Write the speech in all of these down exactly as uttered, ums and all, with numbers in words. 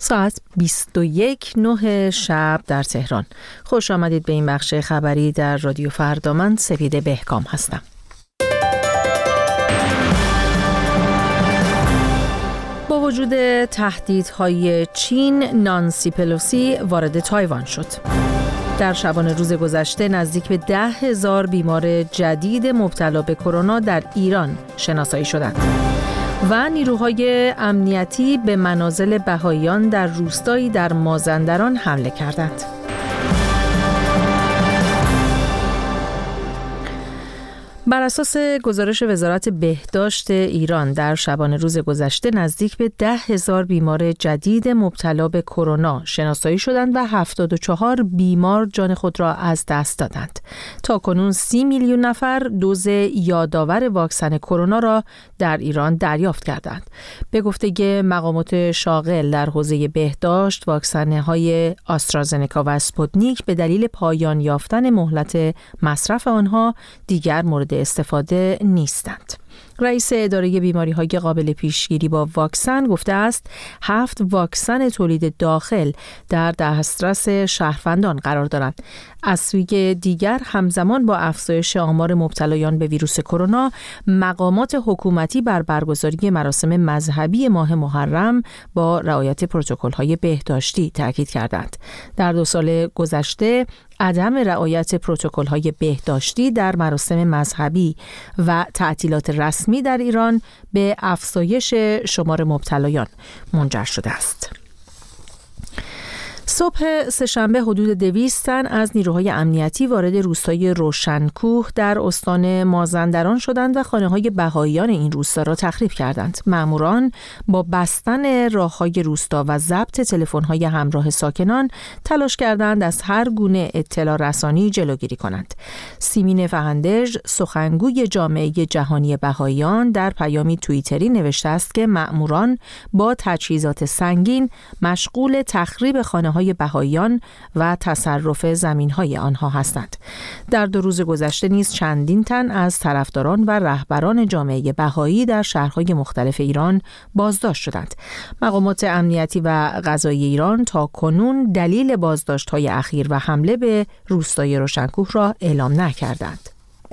ساعت بیست و یک و نه شب در تهران. خوش آمدید به این بخش خبری در رادیو فردا. من سپیده بهکام هستم. با وجود تهدیدهای چین، نانسی پلوسی وارد تایوان شد. در شبانه روز گذشته نزدیک به ده هزار بیمار جدید مبتلا به کرونا در ایران شناسایی شدند و نیروهای امنیتی به منازل بهائیان در روستایی در مازندران حمله کردند. بر اساس گزارش وزارت بهداشت ایران در شبانه روز گذشته نزدیک به ده هزار بیمار جدید مبتلا به کرونا شناسایی شدند و هفتاد و چهار بیمار جان خود را از دست دادند. تا کنون سی میلیون نفر دوز یادآور واکسن کرونا را در ایران دریافت کردند. به گفته مقامات شاغل در حوزه بهداشت، واکسن‌های آسترازنکا و اسپوتنیک به دلیل پایان یافتن مهلت مصرف آنها دیگر مورد استفاده نیستند. رئیس اداره بیماری‌های قابل پیشگیری با واکسن گفته است هفت واکسن تولید داخل در دسترس شهروندان قرار دارند. از سوی دیگر همزمان با افزایش آمار مبتلایان به ویروس کرونا، مقامات حکومتی بر برگزاری مراسم مذهبی ماه محرم با رعایت پروتکل‌های بهداشتی تاکید کردند. در دو سال گذشته عدم رعایت پروتکل‌های بهداشتی در مراسم مذهبی و تعطیلات رسمی در ایران به افزایش شمار مبتلایان منجر شده است. صبح سه‌شنبه حدود دویست تن از نیروهای امنیتی وارد روستای روشنکوه در استان مازندران شدند و خانه‌های بهائیان این روستا را تخریب کردند. ماموران با بستن راه‌های روستا و ضبط تلفن‌های همراه ساکنان تلاش کردند از هر گونه اطلاع رسانی جلوگیری کنند. سیمین فهندژ، سخنگوی جامعه جهانی بهائیان، در پیامی توییتری نوشته است که ماموران با تجهیزات سنگین مشغول تخریب خانه‌های بهائیان و تصرف زمین‌های آنها هستند. در دو روز گذشته نیز چندین تن از طرفداران و رهبران جامعه بهایی در شهرهای مختلف ایران بازداشت شدند. مقامات امنیتی و قضایی ایران تا کنون دلیل بازداشت‌های اخیر و حمله به روستای روشنکوه را اعلام نکردند.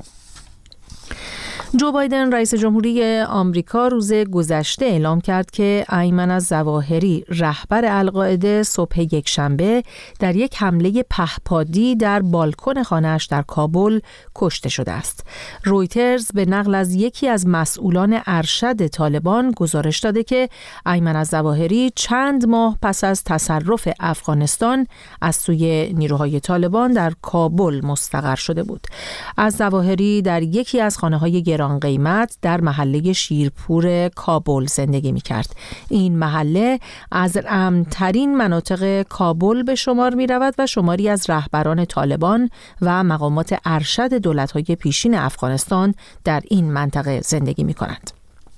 جو بایدن رئیس جمهوری آمریکا روز گذشته اعلام کرد که ایمن الظواهری رهبر القاعده صبح یکشنبه در یک حمله پهپادی در بالکن خانه‌اش در کابل کشته شده است. رویترز به نقل از یکی از مسئولان ارشد طالبان گزارش داده که ایمن الظواهری چند ماه پس از تصرف افغانستان از سوی نیروهای طالبان در کابل مستقر شده بود. الظواهری در یکی از خانه‌های گران قیمت در محله شیرپور کابل زندگی می کرد. این محله از امن‌ترین مناطق کابل به شمار می رود و شماری از رهبران طالبان و مقامات ارشد دولت‌های پیشین افغانستان در این منطقه زندگی می کنند.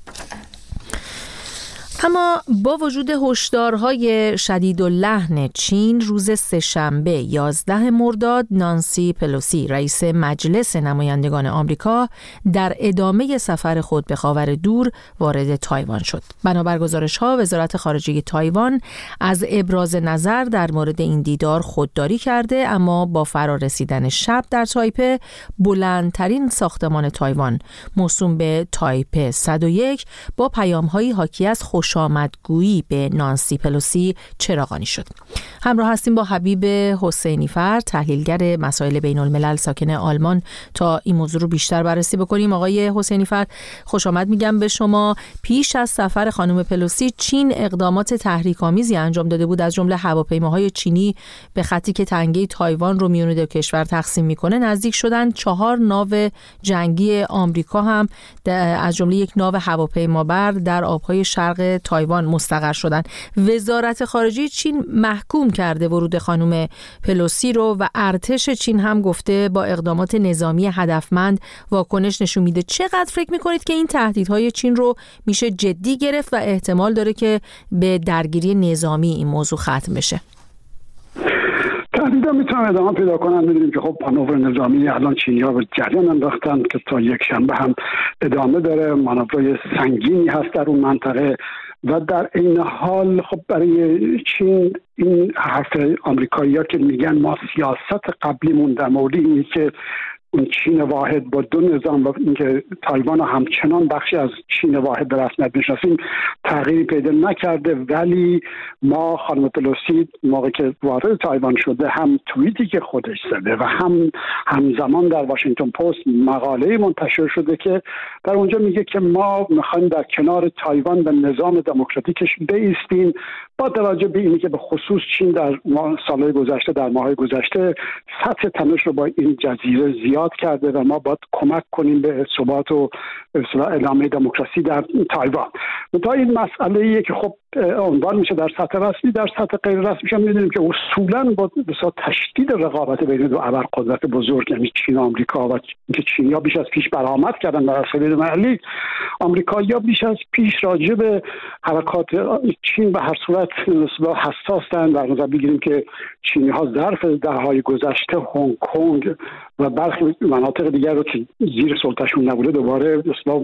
اما با وجود هشدارهای شدید و لحن چین، روز سه‌شنبه یازده مرداد نانسی پلوسی رئیس مجلس نمایندگان آمریکا در ادامه سفر خود به خاور دور وارد تایوان شد. بنابر گزارش‌ها وزارت خارجه تایوان از ابراز نظر در مورد این دیدار خودداری کرده، اما با فرارسیدن شب در تایپه بلندترین ساختمان تایوان موسوم به تایپه صد و یک با پیام‌هایی حاکی از خوش خوشامدگویی به نانسی پلوسی چراغانی شد. همراه هستیم با حبیب حسینی فر، تحلیلگر مسائل بین الملل ساکن آلمان، تا این موضوع رو بیشتر بررسی بکنیم. آقای حسینی فر، خوش آمد میگم به شما. پیش از سفر خانم پلوسی چین اقدامات تحریک‌آمیزی انجام داده بود، از جمله هواپیماهای چینی به خطی که تنگه تایوان رو میون دو کشور تقسیم میکنه نزدیک شدن. چهار ناو جنگی آمریکا هم از جمله یک ناو هواپیمابر در آبهای شرق تایوان مستقر شدن. وزارت خارجه چین محکوم کرده ورود خانم پلوسی رو و ارتش چین هم گفته با اقدامات نظامی هدفمند واکنش نشون میده. چقدر فکر میکنید که این تهدیدهای چین رو میشه جدی گرفت و احتمال داره که به درگیری نظامی این موضوع ختم بشه؟ تهدیدها میتونن ادامه پیدا کنن. میدونیم که خب مانور نظامی الان چینی‌ها به جریان انداختن که تا یک شنبه هم ادامه داره. مانورهای سنگینی هست در اون منطقه و در این حال خب برای چین این حرف آمریکایی‌ها که میگن ما سیاست قبلیمون در مورد اینی که اون چین واحد با دو نظام و اینکه تایوان همچنان بخشی از چین واحد به رسمیت میشناسیم تغییری پیدا نکرده، ولی ما خانم پلوسی موقعی که وارد تایوان شده هم توییتی که خودش زده و هم همزمان در واشنگتن پست مقاله منتشر شده که در اونجا میگه که ما میخوایم در کنار تایوان و نظام دموکراتیکش بایستیم، با توجه به اینی که به خصوص چین در سالهای گذشته در ماه‌های گذشته سطح تنش رو با این جزیره زیاد کرده و ما باید کمک کنیم به ثبات و ادامه دموکراسی در تایوان. تا این مسئله ایه که خب عنوان میشه در سطح رسمی، در سطح غیر رسمی هم میدونیم که اصولاً با بسیار تشدید رقابت بین دو ابرقدرت بزرگ یعنی چین و آمریکا و اینکه چینی‌ها بیش از پیش برآمد کردن در عرصه بین‌المللی، آمریکایی‌ها بیش از پیش راجع به حرکات چین به هر صورت حساس‌اند. در نظر بگیریم که چینی‌ها ظرف دهه‌های گذشته هنگ کنگ و برخی مناطق دیگر رو که زیر سلطه‌شون نبوده دوباره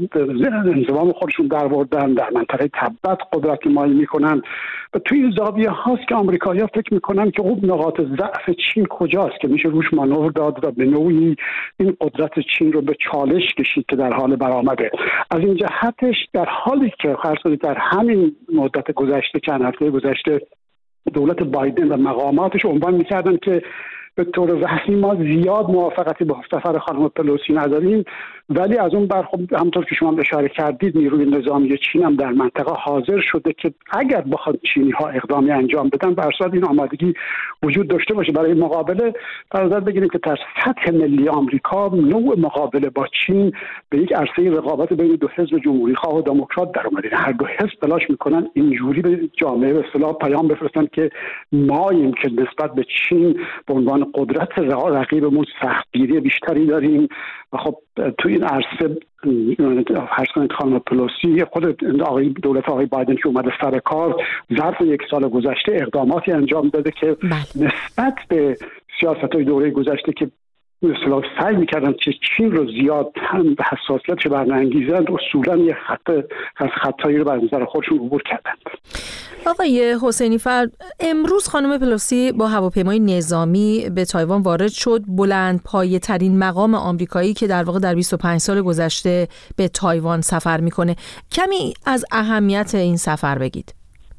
انضمام خودشون درآوردن، در منطقه تبت قدرت نمایی میکنن و توی این زاویه هاست که آمریکایی‌ها فکر میکنن که خب نقاط ضعف چین کجاست که میشه روش مانور داد و به نوعی این قدرت چین رو به چالش کشید که در حال برآمده. از این جهتش در حالی که فرض کنید در همین مدت گذشته چند هفته گذشته دولت بایدن و مقاماتش عنوان میکردن که به طور رسمی ما زیاد موافقتی با سفر خانم پلوسی نداریم، ولی از اون بر خب همونطور که شما اشاره کردید نیروی نظامی چین هم در منطقه حاضر شده که اگر بخواد چینی ها اقدامی انجام بدن بر اساس این آمادگی وجود داشته باشه برای مقابله. در نظر بگیریم که در سطح ملی آمریکا نوع مقابله با چین به یک عرصه رقابت بین دو حزب جمهوری خواه و دموکرات در اومده. هر دو حزب تلاش میکنن اینجوری به جامعه به اصطلاح پیام بفرستن که ماییم که نسبت به چین به عنوان قدرت رقیبمون سختگیری بیشتری داریم و خب تو این عرصه فرض کنید خانم پلوسی خود آقای دولت آقای بایدن که اومده سر کار ظرف یک سال گذشته اقداماتی انجام داده که بله. نسبت به سیاست‌های دوره گذشته که مثلا سعی می‌کردن که چین رو زیاد هم به حساسیتش برنگیزند اصولاً یه خط از خطایی رو بر نظر خودشون عبور کردند. آقای حسینی فرد، امروز خانم پلوسی با هواپیمای نظامی به تایوان وارد شد، بلند پایه ترین مقام آمریکایی که در واقع در بیست و پنج سال گذشته به تایوان سفر میکنه. کمی از اهمیت این سفر بگید.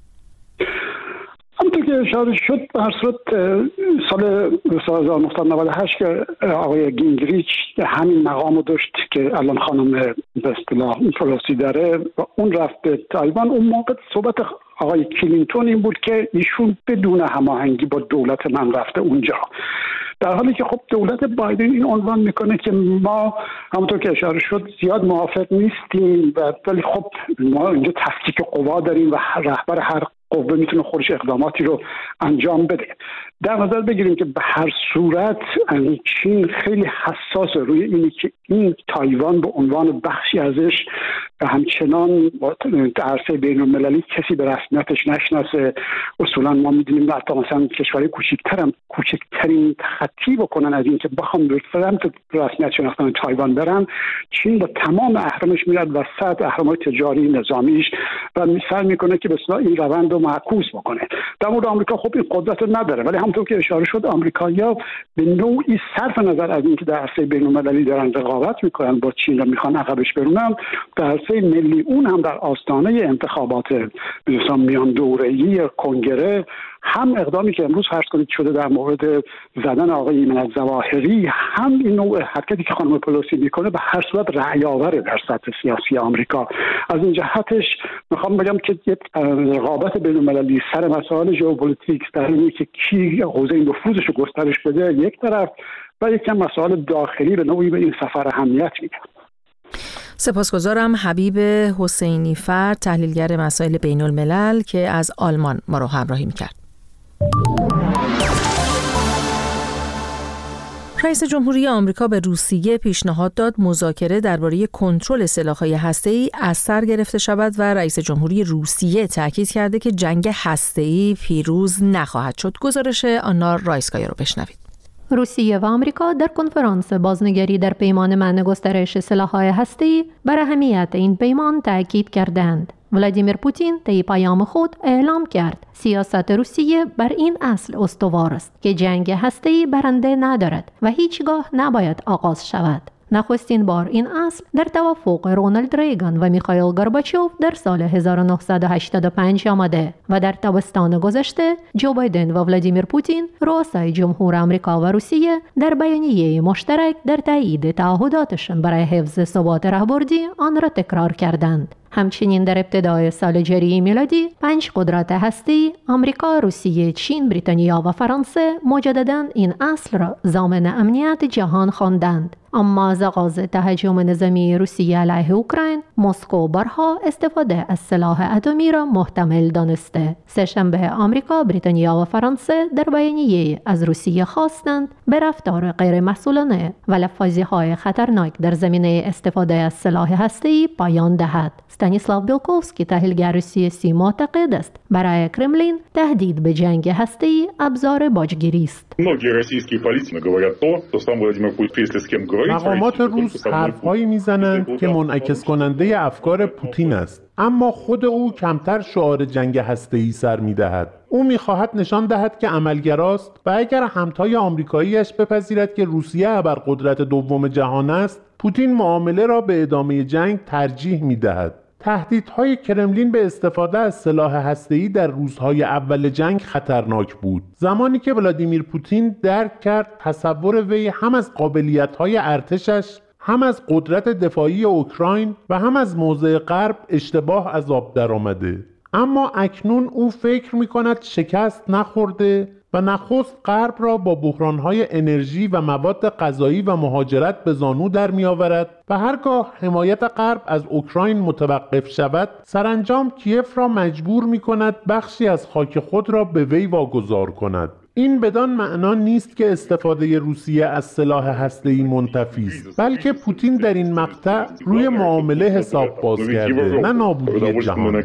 همونطور که اشاره شد به هر صورت سال هزار و نهصد و نود و هشت که آقای گینگریچ همین مقامو داشت که الان خانم به اصطلاح پلوسی داره و اون رفت به تایوان، اون موقع صحبت آقای کلینتون این بود که ایشون بدون هماهنگی با دولت من رفته اونجا، در حالی که خب دولت بایدن این عنوان میکنه که ما همونطور که اشاره شد زیاد موافق نیستیم و ولی خب ما اینجا تفکیک قوا داریم و رهبر هر قوه میتونه خودش اقداماتی رو انجام بده. در نظر بگیریم که به هر صورت چین خیلی حساس روی اینی که این تایوان به عنوان بخشی ازش همچنان در عرصه بین المللی کسی به رسمیتش نشناسه. اصولا ما میدونیم حتی مثلا کشورهای کوچکتر هم کوچکترین تخطی بکنن از این که بخوام به سمت رسمیت شناختن تایوان برن، چین با تمام اهرامش میاد وسط، اهرام‌های تجاری نظامیش و سعی میکنه که به اصطلاح این روند رو معکوس بکنه. در مورد آمریکا خب این قدرت رو نداره، ولی همونطور که اشاره شد آمریکایی‌ها به نوعی صرف نظر از اینکه در عرصه بین‌المللی دارن رقابت میکنن با چین و میخوان عقبش برونن، در عرصه ملی اون هم در آستانه انتخابات مثلا میان دوره‌ای کنگره هم اقدامی که امروز فرض کنید شده در مورد زدن آقای ایمن الظواهری، هم این نوع حرکتی که خانم پلوسی میکنه به هر صورت رأی آوره در سطح سیاسی آمریکا. از این جهتش میخوام بگم که یک رقابت بین‌المللی سر مسائل ژئوپلیتیک در اینه که کی حوزه نفوذش رو گسترش بده یک طرف و یک کم مسائل داخلی به نوعی به این سفر اهمیت میده. سپاسگزارم. حبیب حسینی فرد، تحلیلگر مسائل بین الملل که از آلمان ما رو همراهی میکرد. رئیس جمهوری آمریکا به روسیه پیشنهاد داد مذاکره درباره کنترل سلاح‌های هسته‌ای از سر گرفته شود و رئیس جمهوری روسیه تاکید کرده که جنگ هسته‌ای پیروز نخواهد شد. گزارش آنا رایسکایا رو بشنوید. روسیه و آمریکا در کنفرانس بازنگری در پیمان منع گسترش سلاح‌های هسته‌ای بر اهمیت این پیمان تاکید کردند. ولادیمیر پوتین طی پیام خود اعلام کرد سیاست روسیه بر این اصل استوار است که جنگ هسته‌ای برنده ندارد و هیچگاه نباید آغاز شود. نخستین بار این اصل در توافق رونالد ریگان و میخائیل گورباچوف در سال هزار و نهصد و هشتاد و پنج آمده و در تابستان گذشته جو بایدن و ولادیمیر پوتین رؤسای جمهور آمریکا و روسیه در بیانیه مشترک در تایید تعهداتشان برای حفظ ثبات راهبردی آن را تکرار کردند. همچنین در ابتدای سال جاری میلادی پنج قدرت هستی آمریکا، روسیه، چین، بریتانیا و فرانسه مجدداً این اصل را ضامن امنیت جهان خواندند. اما از آغاز تهاجم نظامی روسیه علیه اوکراین، مسکو بارها استفاده از سلاح اتمی را محتمل دانسته. سه‌شنبه آمریکا، بریتانیا و فرانسه در بیانیه از روسیه خواستند به رفتار غیر مسئولانه و لفاظی‌های خطرناک در زمینه استفاده از سلاح هسته‌ای پایان دهد. استانیسلاو بیلکوفسکی تحلیلگر سیاسی معتقد است برای کرملین تهدید به جنگ هسته‌ای ابزار باجگیری است. مقامات روس حرف‌هایی میزنند که منعکس کننده افکار پوتین است، اما خود او کمتر شعار جنگ هسته‌ای سر می‌دهد. او می‌خواهد نشان دهد که عملگراست و اگر همتای آمریکایی‌اش بپذیرد که روسیه ابرقدرت دوم جهان است، پوتین معامله را به ادامه جنگ ترجیح می‌دهد. تهدیدهای کرملین به استفاده از سلاح هسته‌ای در روزهای اول جنگ خطرناک بود. زمانی که ولادیمیر پوتین درک کرد تصور وی هم از قابلیت‌های ارتشش، هم از قدرت دفاعی اوکراین و هم از موضع غرب اشتباه از آب درآمده. اما اکنون او فکر می‌کند شکست نخورده و نخست غرب را با بحران‌های انرژی و مواد غذایی و مهاجرت به زانو در می‌آورد و هرگاه حمایت غرب از اوکراین متوقف شود، سرانجام کیف را مجبور می‌کند بخشی از خاک خود را به وی واگذار کند. این بدان معنا نیست که استفاده روسیه از سلاح هسته‌ای منتفی است، بلکه پوتین در این مقطع روی معامله حساب باز کرده، نه نابودی جهان.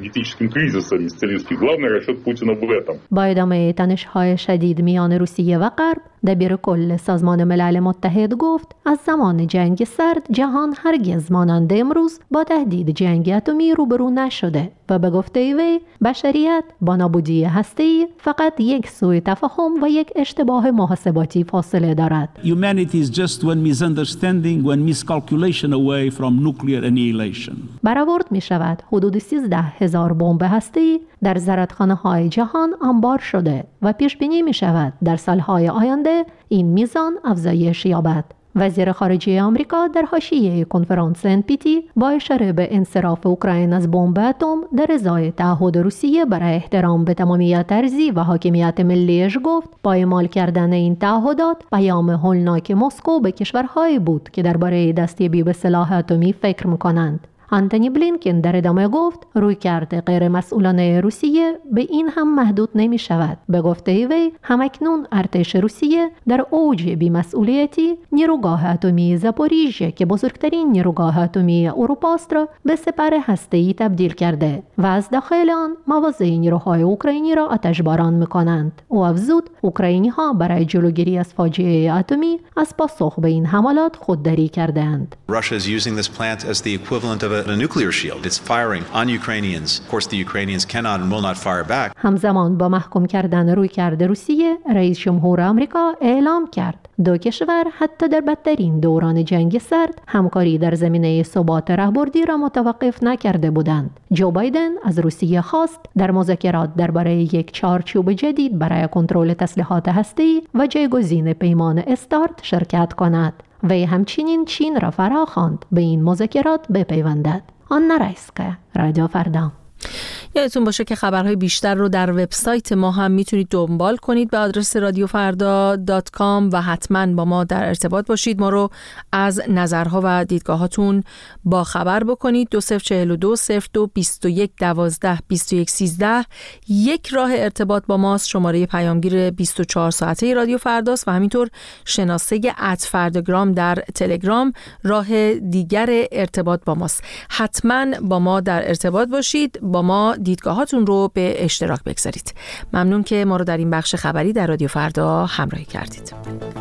با ادامه تنش‌های شدید میان روسیه و غرب، دبیر کل سازمان ملل متحد گفت از زمان جنگ سرد جهان هرگز مانند امروز با تهدید جنگ اتمی روبرو نشده و به گفته وی بشریت با نابودی هسته‌ای فقط یک سوء تفاهم و یک اشتباه محاسباتی فاصله دارد. Humanity is just one misunderstanding, one miscalculation away from nuclear annihilation. برآورد می شود حدود سیزده هزار بمب هسته‌ای در زرادخانه‌های جهان انبار شده و پیش بینی می شود در سالهای آینده این میزان افزایش یابد. وزیر خارجه آمریکا در حاشیه کنفرانس ان پی تی با اشاره به انصراف اوکراین از بمب اتم در ازای تعهد روسیه برای احترام به تمامیت ارضی و حاکمیت ملیش گفت پایمال کردن این تعهدات پیام هولناک مسکو به کشورهایی بود که درباره دستیابی به سلاح اتمی فکر می‌کنند. آنتونی بلینکن در ادامه گفت رویکرد غیر مسئولانه روسیه به این هم محدود نمی شود. به گفته وی همکنون ارتش روسیه در اوج بی‌مسئولیتی نیروگاه اتمی زاپوریژه که بزرگترین نیروگاه اتمی اروپا است را به سپر هسته‌ای تبدیل کرده و از داخل آن مواضع نیروهای اوکراینی را آتشباران می‌کنند. او افزود اوکراینی‌ها برای جلوگیری از فاجعه اتمی از پاسخ به این حملات خودداری کردند. Russia is using this plant as the equivalent of a a nuclear shield. It's firing on Ukrainians. Of course, the Ukrainians cannot and will not fire back. همزمان با محکوم کردن رویکرد روسیه، رئیس جمهور آمریکا اعلام کرد دو کشور حتی در بدترین دوران جنگ سرد همکاری در زمینه ثبات راهبردی را متوقف نکرده بودند. جو بایدن از روسیه خواست در مذاکرات درباره یک چارچوب جدید برای کنترل تسلیحات هسته‌ای و جایگزین پیمان استارت شرکت کند. وی همچنین چین را فراخواند به این مذاکرات بپیوندد. آن رایسکه، رادیو فردا. یادتون باشه که خبرهای بیشتر رو در وبسایت ما هم میتونید دنبال کنید به آدرس رادیو فردا دات کام و حتما با ما در ارتباط باشید. ما رو از نظرها و دیدگاهاتون با خبر بکنید. دو صفر چهل و دو صفر دو بیست و یک دوازده بیست و یک سیزده یک راه ارتباط با ماست. شماره پیامگیر بیست و چهار ساعته رادیو فرداست و همینطور شناسه ات فرداگرام در تلگرام راه دیگر ارتباط با ماست. حتما با ما در ارتباط باشید، با ما دیدگاهاتون رو به اشتراک بگذارید. ممنون که ما رو در این بخش خبری در رادیو فردا همراهی کردید.